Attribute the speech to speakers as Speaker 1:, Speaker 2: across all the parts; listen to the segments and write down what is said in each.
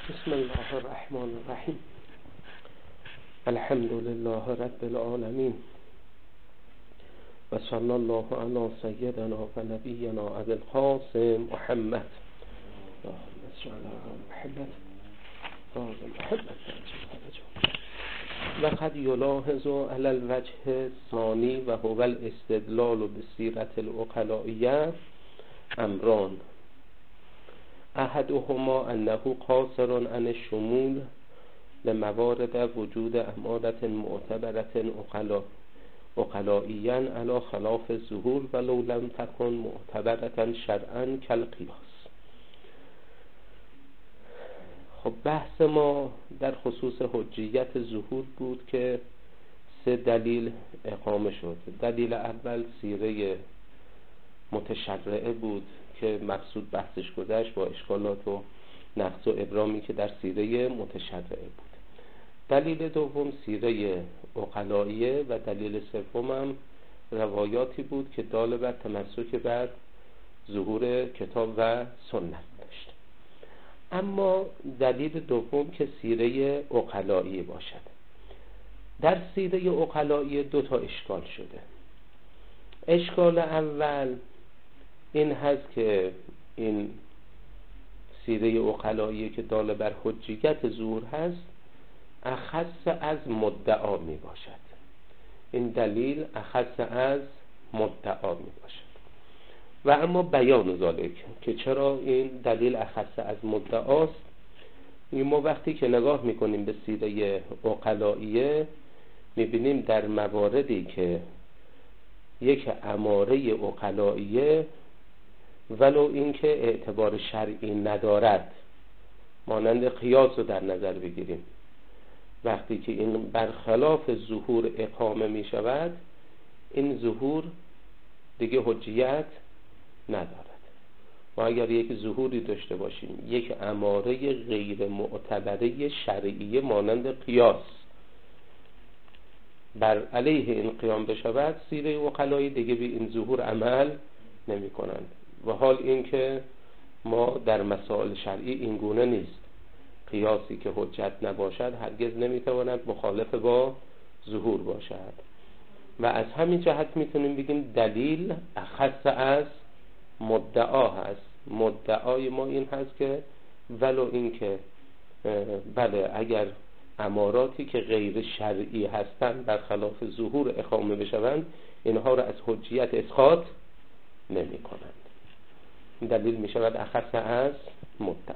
Speaker 1: بسم الله الرحمن الرحیم. الحمد لله رب العالمین و صلی الله علی سیدنا و نبینا ابی القاسم محمد. اللهم صل علی محمد و قد یلاحظ علی الوجه الثانی و هو الاستدلال بسیرة العقلائیة امران. احدهما انه قاصر عن الشمول لموارد وجود امارة معتبرة عقلائيا على خلاف الظهور ولو لم تكن معتبرة شرعا كالقياس. خب بحث ما در خصوص حجیت ظهور بود که 3 دلیل اقامه شد. دلیل اول سیره متشرعه بود که مقصود بحثش گذشت با اشکالات و نقص و ابرامی که در سیره متشرعه بود. دلیل دوم سیره عقلائیه و دلیل سوم هم روایاتی بود که دال بر تمسک بر ظهور کتاب و سنت داشت. اما دلیل دوم که سیره عقلائیه باشد. در سیره عقلائیه 2 تا اشکال شده. اشکال اول این هست که این سیره عقلائیه که دال بر حجیت ظهور هست اخص از مدعا می باشد. این دلیل اخص از مدعا می باشد. و اما بیان ذالک که چرا این دلیل اخص از مدعاست، ما وقتی که نگاه میکنیم به سیره عقلائیه میبینیم در مواردی که یک اماره عقلائیه ولو اینکه اعتبار شرعی ندارد، مانند قیاس رو در نظر بگیریم، وقتی که این برخلاف ظهور اقامه می شود این ظهور دیگه حجیت ندارد. ما اگر یک ظهوری داشته باشیم یک اماره غیر معتبره شرعی مانند قیاس بر علیه این قیام بشود، سیره عقلایی دیگه به این ظهور عمل نمی کنند. و حال این که ما در مسائل شرعی این گونه نیست. قیاسی که حجت نباشد هرگز نمیتواند مخالف با ظهور باشد. و از همین جهت میتونیم بگیم دلیل اخص از مدعا هست. مدعای ما این هست که ولو این که بله اگر اماراتی که غیر شرعی هستند برخلاف ظهور اقامه بشوند اینها را از حجیت اسقاط نمی کنند. دلیل می شود اخص از مدعا.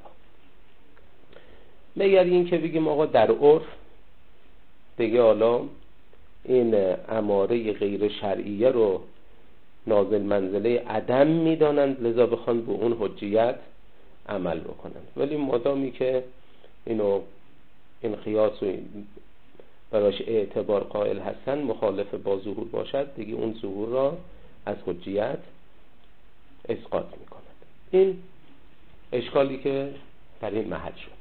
Speaker 1: مگر این که بگیم آقا در عرف دیگه حالا این اماره غیر شرعیه رو نازل منزله عدم می دانند، لذا بخوان به اون حجیت عمل بکنند. ولی مادامی که این قیاس و براش اعتبار قائل هستن مخالف با ظهور باشد دیگه اون ظهور را از حجیت اسقاط می کند. این اشکالی که در این محل شد.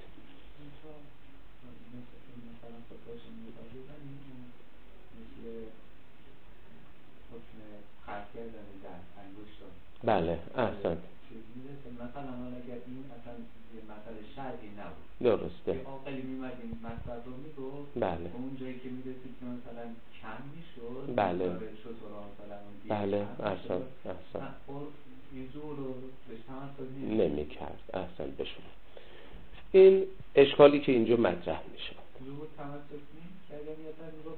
Speaker 1: بله احسن.
Speaker 2: مثلا اگر این مثلا مثلا شرعی نبود
Speaker 1: درسته
Speaker 2: عاقلی میمد این مثلا رو میگفت
Speaker 1: بله
Speaker 2: اون جایی که میرسید که مثلا کم میشد
Speaker 1: بله بله
Speaker 2: احسن
Speaker 1: این
Speaker 2: زور رو بهش
Speaker 1: نمی کرد. احسن به شما. این اشکالی که اینجا مطرح میشه
Speaker 2: زور تمسک نیست که اگر میگفت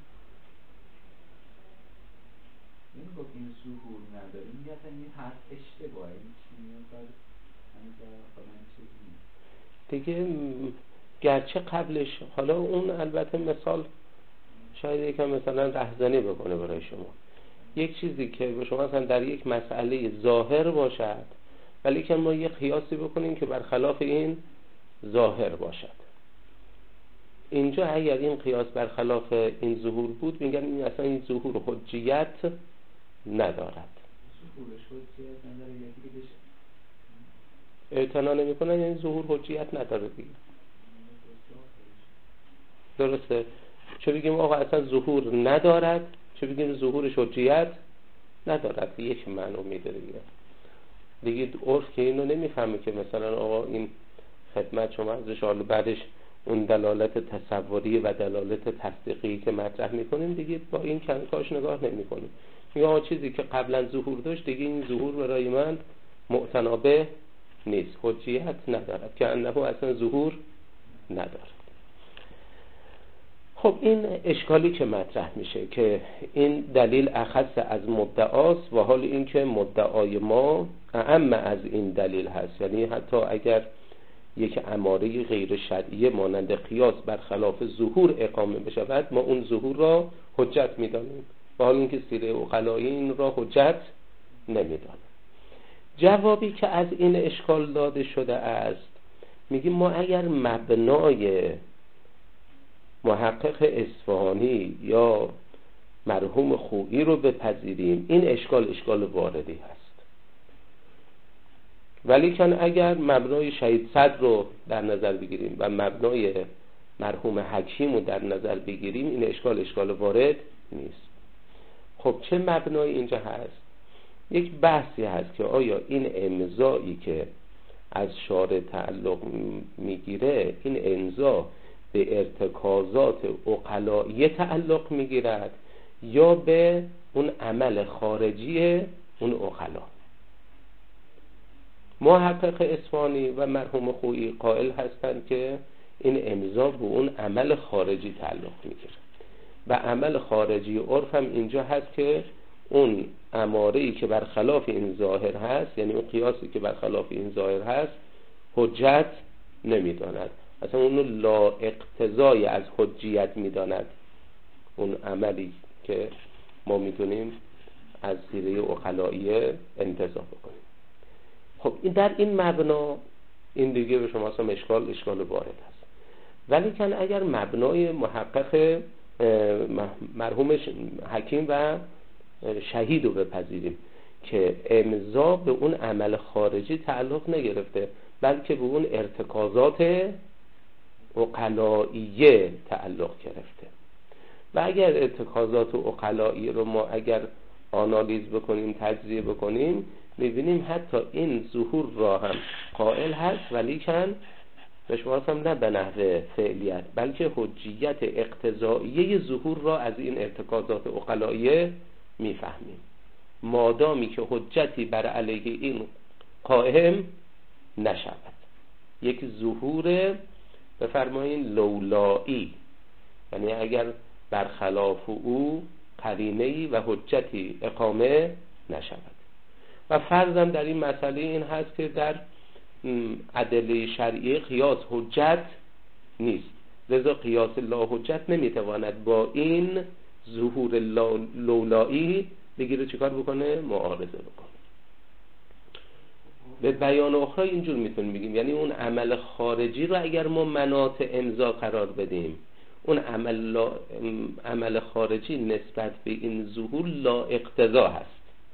Speaker 2: این ظهور نداره این حرف اشتباهه
Speaker 1: دیگه گرچه قبلش حالا اون البته مثال شاید یکم مثلا رهزنی بکنه برای شما. یک چیزی که به شما مثلا در یک مسئله ظاهر باشد ولی که ما یک قیاسی بکنیم که برخلاف این ظاهر باشد، اینجا اگر این قیاس برخلاف این ظهور بود میگن این اصلا این ظهور حجیت ندارد. اعتنا نمی کنن یعنی ظهور حجیت نداره دیگه. درسته؟ چه بگیم آقا اصلا ظهور ندارد، چه بگیم ظهورش حجیت ندارد، یک معنی میده دیگه. عرف که اینو نمیفهمه که مثلا آقا این خدمت شما ازش، حالا بعدش اون دلالت تصوری و دلالت تصدیقی که مطرح میکنیم دیگه با این کنکاش نگاه نمیکنیم، یا چیزی که قبلا ظهور داشت دیگه این ظهور برای من معتنابه نیست، حجیت ندارد، که انه اصلا ظهور ندارد. خب این اشکالی که مطرح میشه که این دلیل اخص از مدعاست، و حال این که مدعای ما اعم از این دلیل هست، یعنی حتی اگر یک اماره غیر شرعیه مانند قیاس برخلاف ظهور اقامه بشود، ما اون ظهور را حجت میدانیم، و حال این که سیره عقلایی این را حجت نمیدانیم. جوابی که از این اشکال داده شده است، میگیم ما اگر مبنای محقق اصفهانی یا مرحوم خویی رو بپذیریم، این اشکال واردی هست، ولیکن اگر مبنای شهید صدر رو در نظر بگیریم و مبنای مرحوم حکیم رو در نظر بگیریم، این اشکال وارد نیست. خب چه مبنای اینجا هست؟ یک بحثی هست که آیا این امضایی که از شارع تعلق میگیره، این امضا به ارتکازات عقلایی تعلق میگیرد یا به اون عمل خارجی اون عقلا. محقق اصفهانی و مرحوم خویی قائل هستند که این امضا به اون عمل خارجی تعلق میگیره، و عمل خارجی عرف هم اینجا هست که اون اماره‌ای که برخلاف این ظاهر هست، یعنی اون قیاسی که برخلاف این ظاهر هست، حجت نمیداند، اصلا اونو لا اقتضای از حجیت میداند، اون عملی که ما میتونیم از سیره عقلایی انتزاع بکنیم. خب این در این مبنا این دیگه به شما هم اشکال وارد هست. ولی کن اگر مبنای محقق مرحوم حکیم و شهید رو بپذیریم که امضا به اون عمل خارجی تعلق نگرفته، بلکه به اون ارتکازات عقلائیه تعلق گرفته، و اگر ارتکازات عقلائیه رو ما اگر آنالیز بکنیم، تجزیه بکنیم، میبینیم حتی این ظهور را هم قائل هست، ولیکن به شما هم نه به نحو فعلیت، بلکه حجیت اقتضائیه ظهور را از این ارتکازات عقلائیه میفهمیم، مادامی که حجتی بر علیه این قائم نشود. یک ظهور بفرمایین لولایی، یعنی اگر برخلاف او قرینه‌ای و حجتی اقامه نشود. و فرضم در این مسئله این هست که در ادله شرعی قیاس حجت نیست، لذا قیاس لا حجت نمیتواند با این ظهور لولایی بگیره چیکار بکنه؟ معارضه بکنه. به بیان اخرى اینجور میتونیم بگیم، یعنی اون عمل خارجی رو اگر ما مناط امضا قرار بدیم، اون عمل خارجی نسبت به این ظهور لا اقتضا هست،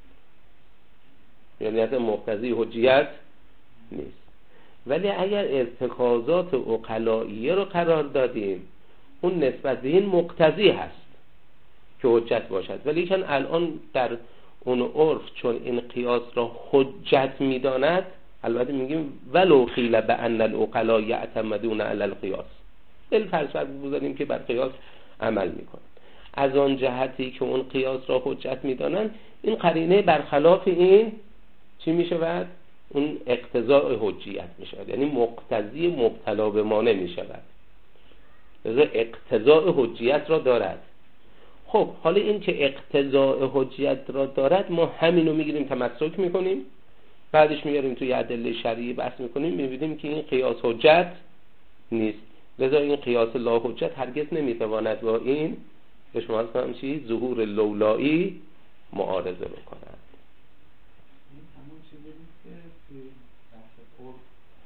Speaker 1: یعنی اصلا مقتضی حجیت نیست. ولی اگر ارتکازات عقلائیه رو قرار دادیم، اون نسبت به این مقتضی هست که حجت باشد، ولی چون الان در اون عرف چون این قیاس را حجت میداند، البته میگیم ولو قیل بان العقلاء یعتمدون علی القیاس، الفلسفه بگذاریم که بر قیاس عمل میکنن، از آن جهتی که اون قیاس را حجت میدانند، این قرینه برخلاف این چی میشود؟ اون اقتضاء حجیت میشود، یعنی مقتضی مبتلا به مانع میشود، لذا اقتضاء حجیت را دارد. خب حالا این که اقتضاء حجیت را دارد، ما همینو میگیریم تمسک میکنیم، بعدش میاریم توی ادله شرعی بحث میکنیم، میبینیم که این قیاس حجت نیست، لذا این قیاس لا حجت هرگز نمیتواند با این به شما هم چی؟ ظهور لولایی معارضه بکند.
Speaker 2: همون چیزی نیست که توی بحث عرف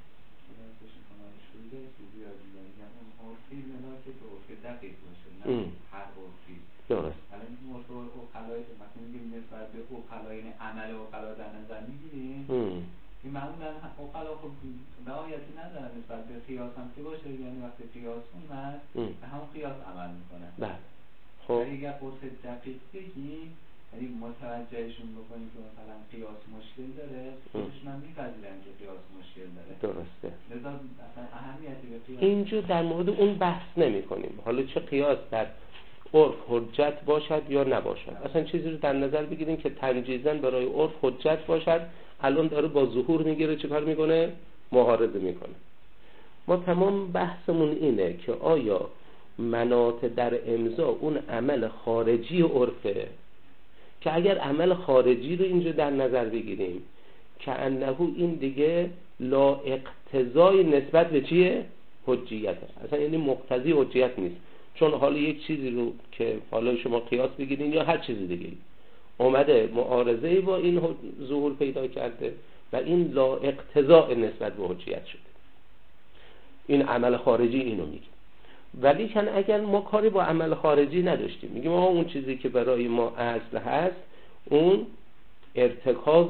Speaker 2: شده چیزی از دیگه، اون عرفی منا که به عرف دقیق باشه، نه هر عرفی.
Speaker 1: درست.
Speaker 2: الان این موضوع عقلای مثلا میگیم نسبت به عقلای عمل عقلا در نظر میگیریم، این معمولا عقلا خب رعایتی ندارن نسبت به قیاس هم که باشه، یعنی وقتی قیاس اومد به همون قیاس عمل میکنه.
Speaker 1: بله. خب
Speaker 2: ولی اگر عرف دقیق بگیم، یعنی متوجهشون بکنیم که مثلا قیاس مشکل داره، خودشون هم میپذیرن که قیاس مشکل داره.
Speaker 1: درسته.
Speaker 2: لذا اصلا اهمیتی به قیاس
Speaker 1: اینجا در مورد اون بحث نمی کنیم. حالا چه قیاس در عرف حجت باشد یا نباشد، اصلا چیزی رو در نظر بگیریم که تنجیزاً برای عرف حجت باشد. الان داره با ظهور میگیره، چه کار میکنه؟ معارضه میکنه. ما تمام بحثمون اینه که آیا مناط در امضا اون عمل خارجی عرفه، که اگر عمل خارجی رو اینجا در نظر بگیریم که انه این دیگه لا اقتضای نسبت به چیه؟ حجیته، اصلا یعنی مقتضی حجیت نیست. چون حالا یک چیزی رو که حالا شما قیاس بگیرین یا هر چیزی دیگه اومده معارضه با این ظهور پیدا کرده و این لا اقتضاء نسبت به حجیت شده، این عمل خارجی اینو میگه. ولی کن اگر ما کاری با عمل خارجی نداشتیم، میگیم ما اون چیزی که برای ما اصل هست اون ارتکاز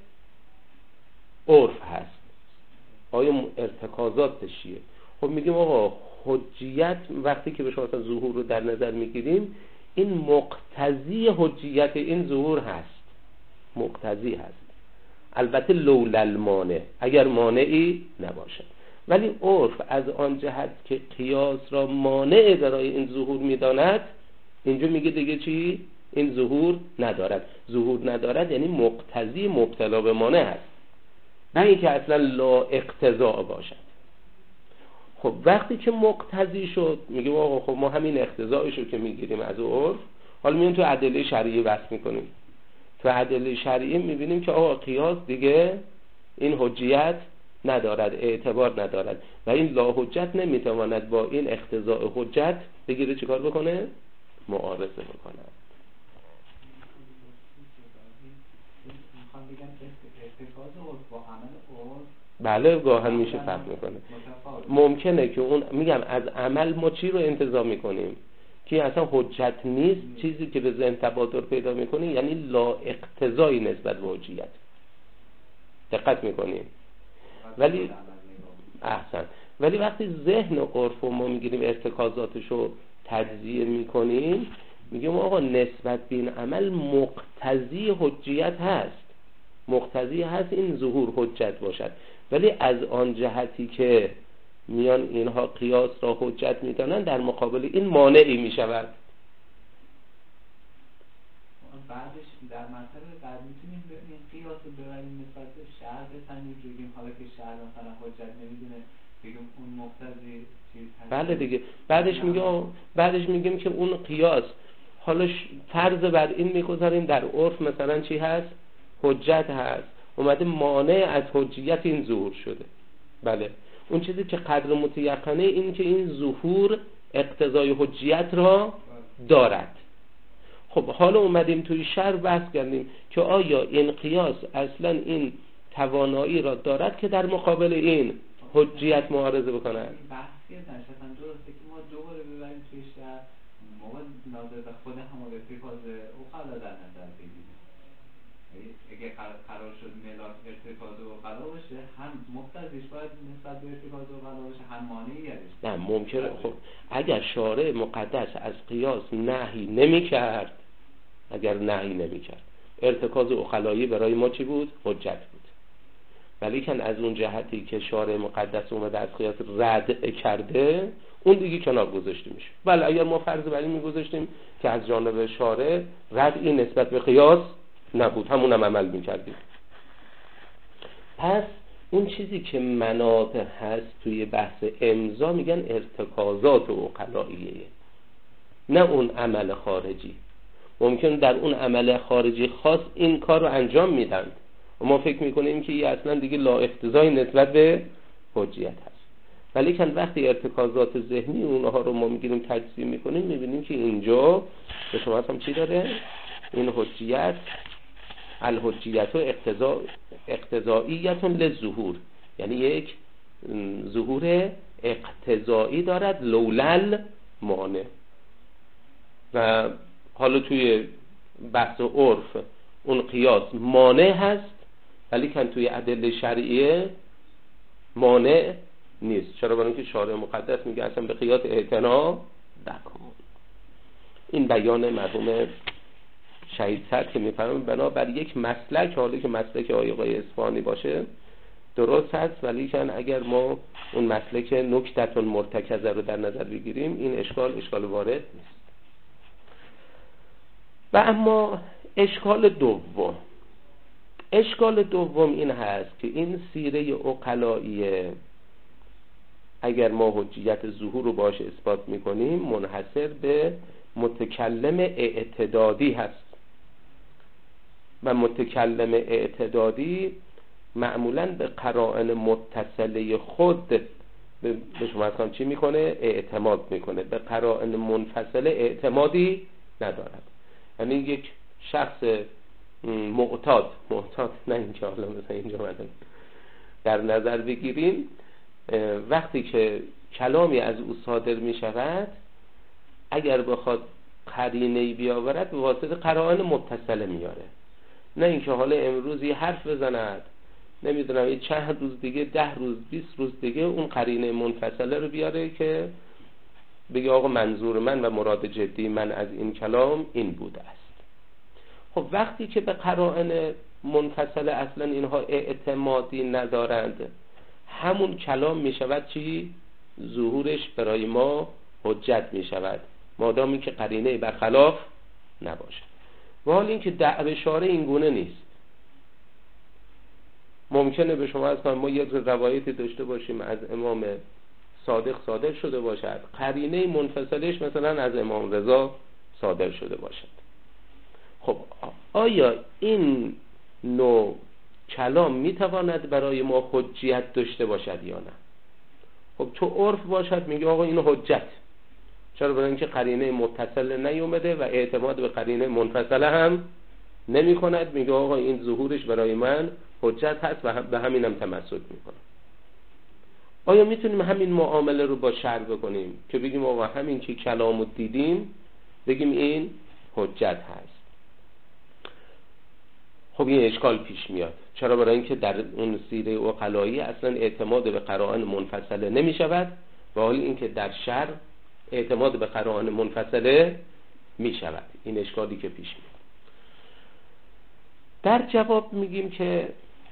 Speaker 1: عرف هست، آیا ارتکازاتش چیه؟ خب میگیم آقا حجیت وقتی که به شما ظهور رو در نظر میگیریم این مقتضی حجیت این ظهور هست، مقتضی هست، البته لولا المانع، اگر مانعی نباشد. ولی عرف از آن جهت که قیاس را مانع برای این ظهور میداند، اینجا میگه دیگه چی؟ این ظهور ندارد. ظهور ندارد یعنی مقتضی مبتلا به مانع هست، نه اینکه اصلا لا اقتضاء باشد. خب وقتی که مقتضی شد میگیم آقا خب ما همین اقتضایشو که میگیریم از عرف، حالا میون تو ادله شرعی بحث میکنیم. تو ادله شرعی میبینیم که آقا قیاس دیگه این حجیت ندارد، اعتبار ندارد و این لا حجت نمیتواند با این اقتضاء حجت بگیره چیکار بکنه؟ معارضه بکنه. بله گاهن میشه فرق میکنه. ممکنه که اون میگم از عمل ما چی رو انتزاع میکنیم که اصلا حجت نیست، چیزی که به ذهن تبادر پیدا میکنه یعنی لا اقتضایی نسبت به حجیت. دقت میکنیم. ولی احسن، ولی وقتی ذهن و عرف ما میگیریم ارتکازاتش رو تجزیه میکنیم، میگیم آقا نسبت به این عمل مقتضی حجیت هست، مقتضی هست این ظهور حجت باشد. ولی از آن جهتی که میان اینها قیاس را حجت میدانن، در مقابل این مانعی میشود.
Speaker 2: بعدش در مطلب بعد میتونیم این قیاس رو ببریم نسبت به شرع بسنجیم، بگیم حالا که شرع مثلا حجت نمیدونه بگیم اون مقتضی چیز هست.
Speaker 1: بله دیگه. بعدش میگیم که اون قیاس حالا فرض بر این میگذاریم در عرف مثلا چی هست؟ حجت هست، اومده مانع از حجیت این ظهور شده. بله اون چیزی که قدر متیقنه این که این ظهور اقتضای حجیت را دارد. خب حالا اومدیم توی شرع بحث کردیم که آیا این قیاس اصلا این توانایی را دارد که در مقابل این حجیت معارضه بکنه.
Speaker 2: این بحثی اصلا درسته که ما دوباره ببریم توی شرع ما ناظر به خود همون ارتکاز اقلا در نظر بگیریم. اگه قرار شد ملاک ارتکاز اقلا باشه، هم مقتضیش باید نسبت به ارتکاز اقلا باشه، هم مانعی ازش. نه
Speaker 1: ممکنه. خب اگر شارع مقدس از قیاس نهی نمی‌کرد، اگر نهی نمی‌کرد ارتکاز اقلایی برای ما چی بود؟ حجت بود. ولی کن از اون جهتی که شارع مقدس اومده از قیاس رد کرده، اون دیگه کنار گذاشته میشه. بله اگر ما فرض بر این می‌گذاشتیم که از جانب شارع ردی نسبت به قیاس نبود، همونم عمل می‌کردیم. پس اون چیزی که مناط هست توی بحث امضا میگن ارتکازات عقلاییه، نه اون عمل خارجی. ممکن در اون عمل خارجی خاص این کار رو انجام میدن و ما فکر میکنیم که این اصلا دیگه لا اقتضای نسبت به حجیت هست. ولی کن وقتی ارتکازات ذهنی اونها رو ما میگیریم تجزیه میکنیم، میبینیم که اینجا به شما هم چی داره؟ این حجیت الحجیت و اقتضائیت للظهور، یعنی یک ظهور اقتضایی دارد لولل مانع. و حالا توی بحث عرف اون قیاس مانع هست، ولی کن توی ادله شرعیه مانع نیست. چرا؟ برای اینکه شارع مقدس میگه اصلا به قیاس اعتنا نکن. این بیان مرحوم شهید صدر که میفرمایند بنابر یک مسلک، حالا که مسلک آقای اصفهانی باشه درست هست، ولی که اگر ما اون مسلک نکتة مرتکزه رو در نظر بگیریم این اشکال وارد نیست. و اما اشکال دوم این هست که این سیره عقلائیه اگر ما حجیت ظهور رو باش اثبات میکنیم منحصر به متکلم اعتدادی هست و متکلم اعتدادی معمولاً به قرائن متصله خود به شما اصلا چی میکنه؟ اعتماد میکنه، به قرائن منفصله اعتمادی ندارد. یعنی یک شخص معتاد نه اینکه حالا مثلا اینجا مدن در نظر بگیریم، وقتی که کلامی از او صادر می شود اگر بخواد قرینه‌ای بیاورد به واسطه قرائن متصله میاره، نه اینکه حالا امروز یه حرف بزند نمیدونم یه چند روز دیگه 10 روز 20 روز دیگه اون قرینه منفصله رو بیاره که بگه آقا منظور من و مراد جدی من از این کلام این بوده است. خب وقتی که به قرائن منفصله اصلا اینها اعتمادی ندارند، همون کلام می شود چی؟ ظهورش برای ما حجت می شود مادامی که قرینه برخلاف نباشه. و حال این که دعوی شارع این گونه نیست. ممکنه به شما اصلا ما یک روایتی داشته باشیم از امام صادق صادر شده باشد، قرینه منفصلش مثلا از امام رضا صادر شده باشد. خب آیا این نوع کلام میتواند برای ما حجیت داشته باشد یا نه؟ خب تو عرف باشد میگه آقا اینو حجت، چرا؟ برای اینکه قرینه متصل نیومده و اعتماد به قرینه منفصله هم نمی کند، میگه آقا این ظهورش برای من حجت هست و به همینم تمسک میکنم. آیا میتونیم همین معامله رو با شرع بکنیم که بگیم آقا همین که کلامو دیدیم بگیم این حجت هست؟ خب این اشکال پیش میاد. چرا؟ برای اینکه در اون سیره عقلایی اصلا اعتماد به قرائن منفصله نمی شود و حالا اینکه در شرع اعتماد به قرائن منفصله می شود. این اشکالی که پیش میاد. در جواب میگیم که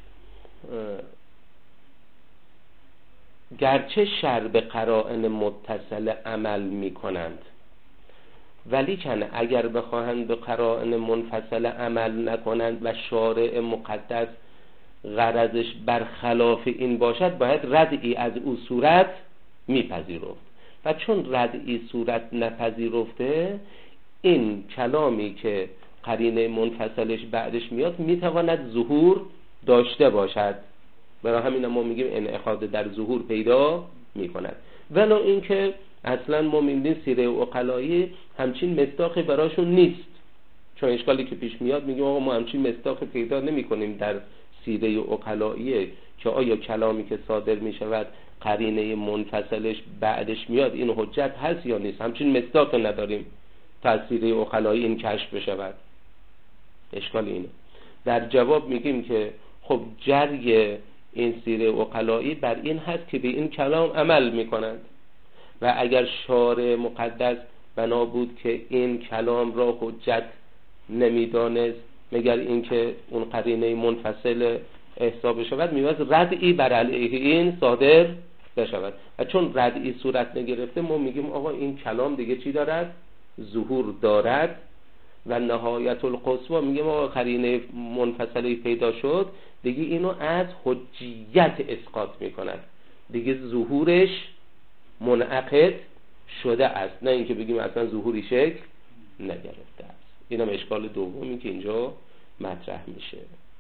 Speaker 1: گرچه شرع به قرائن متصله عمل می کنند، ولی کن اگر بخواهند به قرائن منفصله عمل نکنند و شارع مقدس غرضش برخلاف این باشد باید ردعی از او صورت میپذیرفت و چون ردعی صورت نپذیرفته این کلامی که قرینه منفصلش بعدش میاد میتواند ظهور داشته باشد. برای همین ما میگیم انعقاد در ظهور پیدا میکند، ولو اینکه اصلا ما میبینیم سیره عقلایی همچین مصداقی براشون نیست. چون اشکالی که پیش میاد میگیم آقا ما همچین مصداقی پیدا نمی کنیم در سیره عقلایی که آیا کلامی که صادر میشود قرینه منفصلش بعدش میاد این حجت هست یا نیست. همچین مصداق نداریم تا سیره عقلایی این کشف بشود. اشکال اینه. در جواب میگیم که خب جری این سیره عقلایی بر این هست که به این کلام عمل میکنند و اگر شارع مقدس بنا بود که این کلام را حجت نمیدانست مگر اینکه اون قرینه منفصل حساب شود میواد ردعی بر علیه این صادر بشود و چون ردعی صورت نگرفته ما میگیم آقا این کلام دیگه چی دارد؟ ظهور دارد و نهایت القصوى میگیم آقا قرینه منفصلی پیدا شد دیگه اینو از حجیت اسقاط میکند، دیگه ظهورش منعقد شده است، نه اینکه بگیم اصلا ظهوری شکل نگرفته است. اینم اشکال دومی که اینجا مطرح میشه.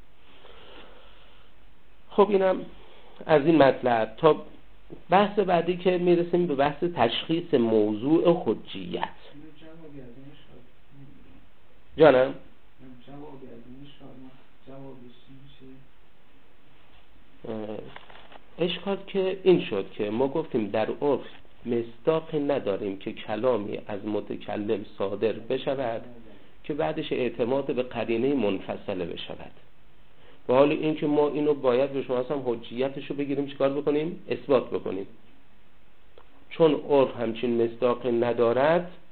Speaker 1: خب اینم از این مطلب. تا بحث بعدی که میرسیم به بحث تشخیص موضوع حجیت. جانم اشکال که این شد که ما گفتیم در عرف مصداقی نداریم که کلامی از متکلم صادر بشود که بعدش اعتماد به قرینه منفصله بشود و حالا این که ما اینو باید به شما هم حجیتشو بگیریم چیکار بکنیم؟ اثبات بکنیم. چون عرف همچین مصداقی ندارد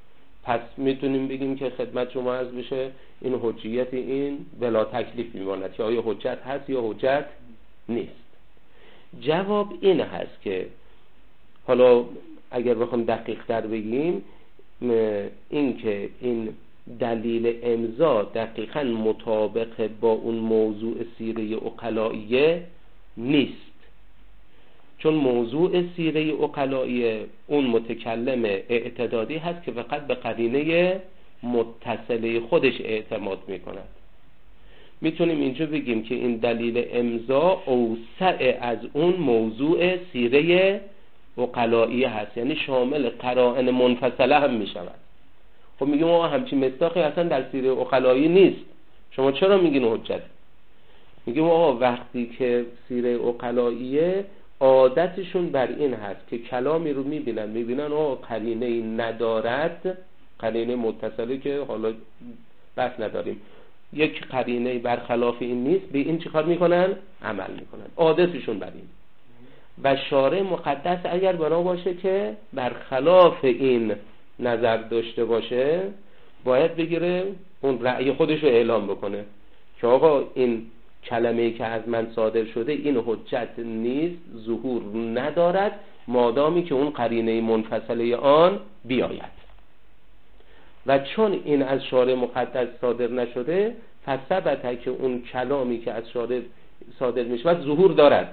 Speaker 1: پس میتونیم بگیم که خدمت شما عرض بشه این حجیت این بلا تکلیف میماند که آیا حجت هست یا حجت نیست. جواب این هست که حالا اگر بخوام دقیق تر بگیم، این که این دلیل امضا دقیقاً مطابق با اون موضوع سیره عقلائیه نیست، چون موضوع سیره عقلائیه اون متکلم اعتدادی هست که فقط به قرینه متصله خودش اعتماد میکند. میتونیم اینجا بگیم که این دلیل امضا اوسع از اون موضوع سیره عقلائیه هست، یعنی شامل قرائن منفصله هم میشود. خب میگیم آقا همچین مصداقی اصلا در سیره عقلائیه نیست، شما چرا میگین حجت؟ میگیم آقا وقتی که سیره عقلائیه عادتشون بر این هست که کلامی رو میبینن آقا قرینه ندارد، قرینه متصله که حالا بس نداریم، یک قرینه برخلاف این نیست، به این چیکار میکنن؟ عمل میکنن. عادتشون بر این. و شارع مقدس اگر بنا باشه که برخلاف این نظر داشته باشه، باید بگیره اون رأی خودش رو اعلام بکنه که آقا این کلمه‌ای که از من صادر شده این حجت نیست، ظهور ندارد، مادامی که اون قرینه منفصله آن بیاید. و چون این از شارع مقدس صادر نشده، فثبت که اون کلامی که از شارع صادر میشود ظهور دارد،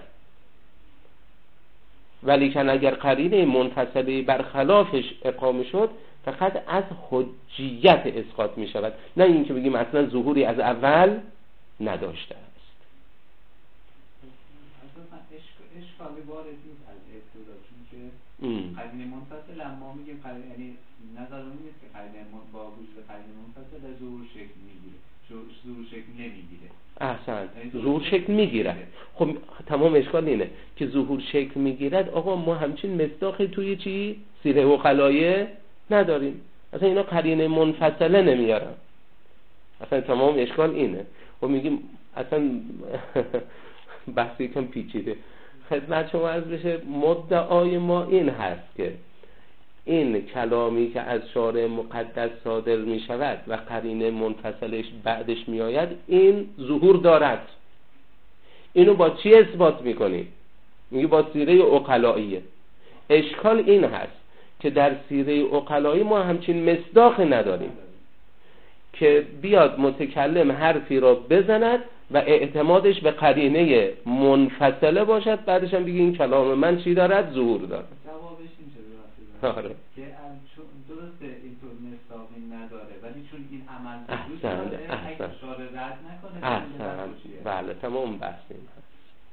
Speaker 1: ولی که اگر قرینه منفصله برخلافش اقامه شد فقط از حجیت اسقاط می شود، نه اینکه بگیم اصلا ظهوری از اول نداشته است.
Speaker 2: اصلا اشکالی وارد نیست از ابتدا، چون که قرینه منفصل اما میگیم قرینه، یعنی نظرمون نیست که قرینه با وجود قرینه منفصل ظهور شکل میگیره، ظهور شکل نمیگیره.
Speaker 1: احسن، ظهور شکل میگیرد. خب تمام اشکال اینه که ظهور شکل میگیرد. آقا ما همچین مصداقی توی چی؟ سیره عقلائیه نداریم، اصلا اینا قرینه منفصله نمیارن. اصلا تمام اشکال اینه. خب میگیم اصلا بحثی کم پیچیده. خدمت شما عرض بشه مدعای ما این هست که این کلامی که از شارع مقدس صادر می شود و قرینه منفصلش بعدش می آید، این ظهور دارد. اینو با چی اثبات می کنی؟ میگی با سیره عقلائیه. اشکال این هست که در سیره عقلایی ما همچین مصداق نداریم که بیاد متکلم حرفی را بزند و اعتمادش به قرینه منفصله باشد، بعدش هم بگی این کلام من چی دارد؟ ظهور دارد.
Speaker 2: جوابش این چه
Speaker 1: آره.
Speaker 2: که چون درسته اینطور مصداقی نداره، ولی چون این عمل وجود داره اگه شارع رد نکنه
Speaker 1: بله تمام بحث این هست.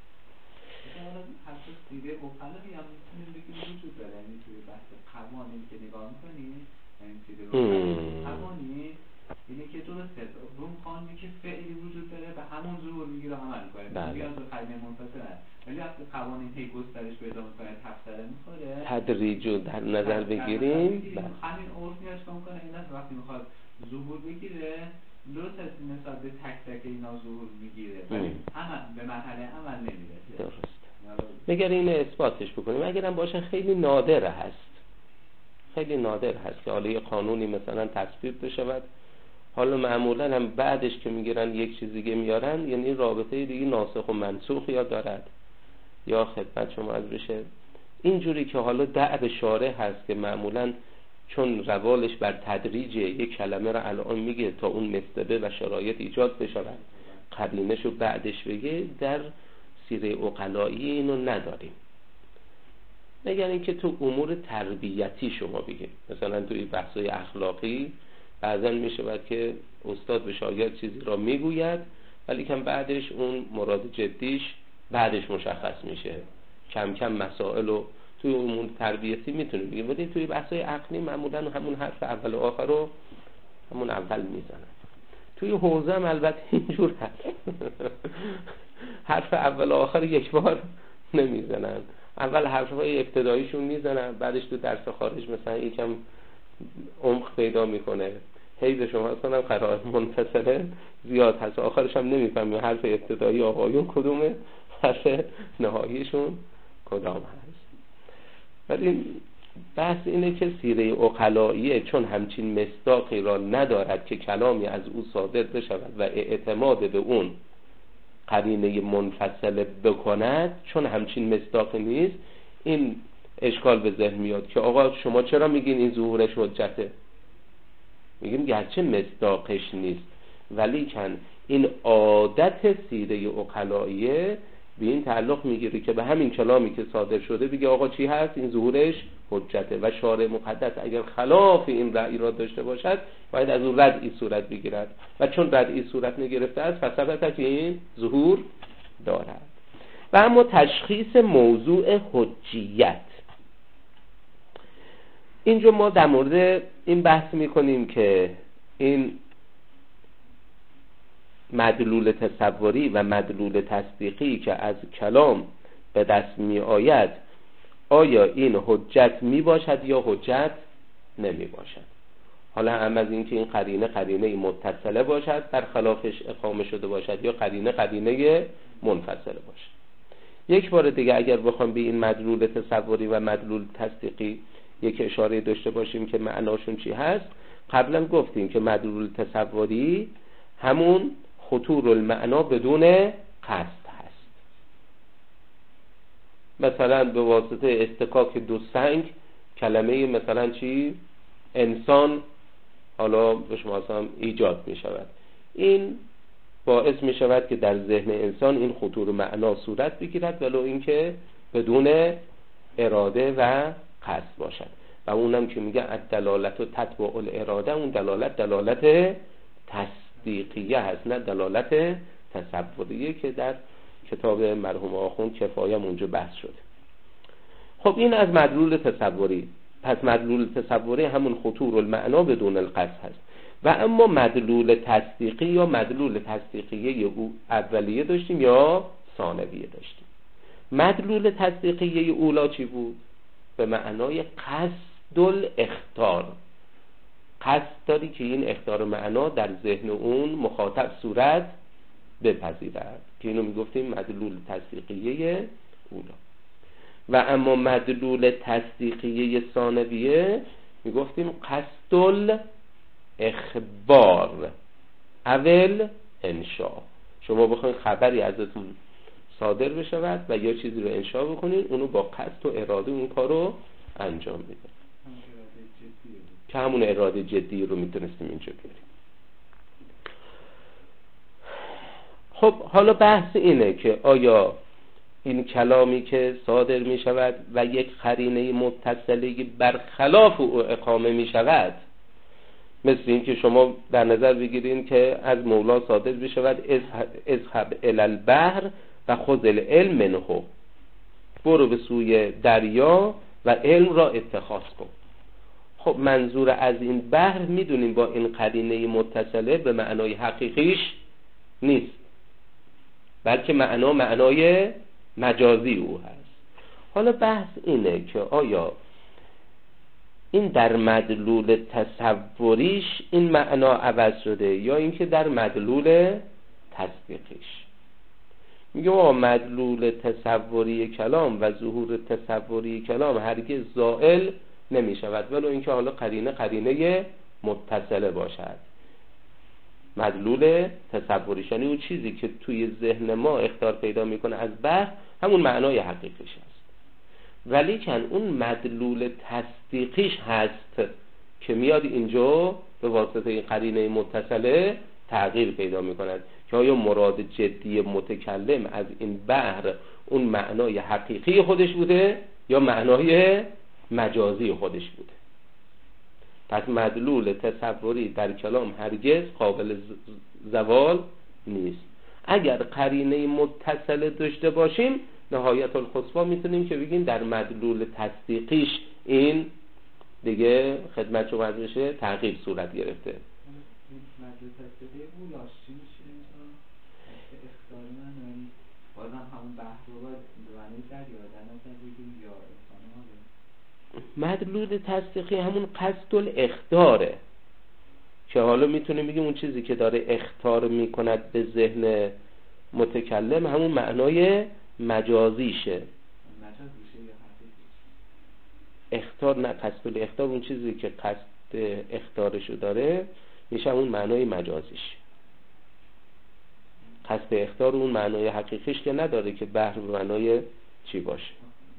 Speaker 2: حتی سیره عقلایی هم میتونیم بگیم وجود داره، یعنی توی بحث قوانین که نگاه میکنیم، یعنی سیره قوانین اینه که درسته روم قانونی که فعلی وجود داره به همون ظهور میگیره عمل کنه، نیاز به قرینه منفصل هست، ولی وقتی قوانین هی گسترش پیدا میکنه تفسیره میخوره،
Speaker 1: تدریج رو در نظر بگیریم،
Speaker 2: همین عرف نیاز کنه این است وقتی میخواد ظهور بگیره درست است نسبت به تک تک اینا ظهور میگیره، ولی به مرحله عمل نمیرسه.
Speaker 1: درست. مگر این اثباتش بکنیم، اگرم باشه خیلی نادر هست، خیلی نادر هست که حالا یه قانونی مثلا تصویب بشود، حالا معمولا هم بعدش که میگیرن یک چیز دیگه میارن، یعنی رابطه دیگه ناسخ و منسوخ یا دارد یا خدمت شما از بشه اینجوری که حالا دعب شارع هست که معمولا چون روالش بر تدریج یک کلمه را الان میگه تا اون مصدبه و شرایط ایجاد بشود قرینه‌شو بعدش بگه، در سیره عقلایی اینو نداریم. مگر اینکه تو امور تربیتی شما بگید، مثلا توی بحث‌های اخلاقی بعضا میشود که استاد به شاگرد چیزی را میگوید ولی کم بعدش اون مراد جدیش بعدش مشخص میشه، کم کم مسائل رو توی امور تربیتی میتونیم بگیم، ولی توی بحث‌های عقلی معمولا همون حرف اول و آخر رو همون اول میزنن. توی حوزه هم البته اینجور هست حرف اول و آخر یک بار نمیزنن، اول حرفهای ابتداییشون میزنن، بعدش تو درس خارج مثلا یکم عمق پیدا میکنه، حیز شما اصلا قرائن منفصله زیاد هست، آخرش هم نمیفهمیم حرف ابتدایی آقایون کدومه، حرف نهاییشون کدام هست. ولی بحث اینه که سیره عقلائیه چون همچین مصداقی را ندارد که کلامی از او صادر بشود و اعتماد به اون قرینه منفصله بکند، چون همچین مصداقی نیست، این اشکال به ذهن میاد که آقا شما چرا میگین این ظهورش حجته؟ میگیم گرچه مصداقش نیست ولی کن این عادت سیره عقلائیه به این تعلق میگیره که به همین کلامی که صادر شده بگه آقا چی هست؟ این ظهورش حجته و شارع مقدس اگر خلاف این رأی را داشته باشد باید از اون ردعی صورت بگیرد و چون ردعی صورت نگرفته است فثبت که این ظهور دارد. و اما تشخیص موضوع حجیت، اینجا ما در مورد این بحث میکنیم که این مدلول تصوری و مدلول تصدیقی که از کلام به دست می آید آیا این حجت می باشد یا حجت نمی باشد. حالا هم از این که این قرینه متصله باشد در خلافش اقامه شده باشد یا قرینه منفصله باشد. یک بار دیگه اگر بخوام به این مدلول تصوری و مدلول تصدیقی یک اشاره داشته باشیم که معناشون چی هست، قبلا گفتیم که مدلول تصوری همون خطور المعنا بدون قصد هست. مثلا به واسطه استکاک دو سنگ کلمه مثلا چی؟ انسان حالا به شما اصلا ایجاد می شود. این باعث می شود که در ذهن انسان این خطور معنا صورت بگیرد ولو اینکه بدون اراده و قصد باشد. و اونم که میگه الدلالت و تتبع الاراده، اون دلالت تصدیقیه هست نه دلالت تصوریه که در کتاب مرحوم آخوند کفایه اونجا بحث شده. خب این از مدلول تصوری. پس مدلول تصوری همون خطور المعنا بدون القصد هست. و اما مدلول تصدیقی یا مدلول تصدیقیه او اولیه داشتیم یا ثانویه داشتیم. مدلول تصدیقیه اولا چی بود؟ به معنای قصد الاخطار، قصد داری که این اخطار معنا در ذهن اون مخاطب صورت بپذیرد که اینو میگفتیم مدلول تصدیقیه اولا. و اما مدلول تصدیقیه ثانویه میگفتیم قصد الاخبار اول انشاء. شما بخواید خبری ازتون صادر بشود و یا چیزی رو انشاء بکنید، اونو با قصد و اراده اون کارو انجام میده که همون اراده جدی رو میتونستیم اینجا بیاریم. خب حالا بحث اینه که آیا این کلامی که صادر می شود و یک قرینه متصلی برخلاف او اقامه می شود، مثل این که شما در نظر بگیرین که از مولا صادر می شود اذهب الی البحر و خذ العلم منه، برو به سوی دریا و علم را اتخاذ کن. خب منظور از این بحر میدونیم با این قرینه متصله به معنای حقیقیش نیست، بلکه معنای مجازی او هست. حالا بحث اینه که آیا این در مدلول تصوریش این معنا عوض شده یا اینکه در مدلول تصدیقیش. میگه مدلول تصوری کلام و ظهور تصوری کلام هرگز زائل نمی شود ولو اینکه حالا قرینه متصله باشد. مدلول تصوریش یعنی اون چیزی که توی ذهن ما اختیار پیدا میکنه از بحث همون معنای حقیقیش هست، ولی کن اون مدلول تصدیقیش هست که میاد اینجا به واسطه این قرینه متصله تغییر پیدا میکند که آیا مراد جدی متکلم از این بحر اون معنای حقیقی خودش بوده یا معنای مجازی خودش بوده. پس مدلول تصوری در کلام هرگز قابل زوال نیست. اگر قرینه متصله داشته باشیم نهایت الخصوصا میتونیم که بگیم در مدلول تصدیقیش این دیگه خدمت شما از بشه تغییر صورت گرفته.
Speaker 2: مدلول تصدیقی اولاش چی میشه؟ اختیار من بازم همون بحث رو باید به معنی دریا در نظر بگیریم یا
Speaker 1: مدلول تصدیقی همون قصد الاخطاره که حالا میتونیم بگیم اون چیزی که داره اخطار میکند به ذهن متکلم همون معنای مجازیشه. الاخطار نه قصد الاخطار اون چیزی که قصد اخطارشو داره میشه اون معنای مجازیش. قصد اخطار اون معنای حقیقیش که نداره که بحر به معنای چی باشه.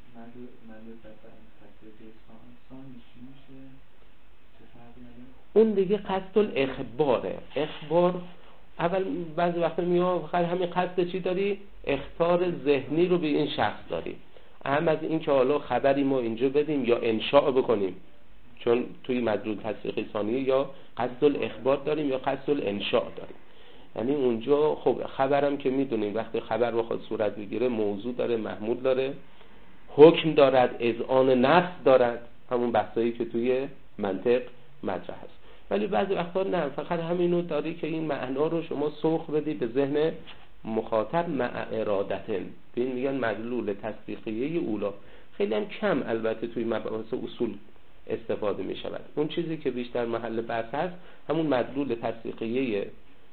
Speaker 1: اون دیگه قصد الاخباره. اخبار اول بعضی وقتا میگم فقط همین قصد چی داری؟ اخطار ذهنی رو به این شخص داری. اهم از این که حالا خبری ما اینجا بدیم یا انشاء بکنیم، چون توی مدلول تصدیقی ثانیه یا قصد الاخبار داریم یا قصد الانشاء داریم. یعنی اونجا خب خبرم که میدونیم وقتی خبر بخواد صورت بگیره موضوع داره، محمول داره، حکم دارد، اذعان نفس دارد، همون بحثایی که توی منطق مطرح هست. ولی بعضی وقتا نه، فقط همینو داری که این معنا رو شما سوق بدی به ذهن مخاطب مع ارادتن. به این میگن مدلول تصدیقیه اولا. خیلی هم کم البته توی مباحث اصول استفاده می شود. اون چیزی که بیشتر محل بحث هست همون مدلول تصدیقیه،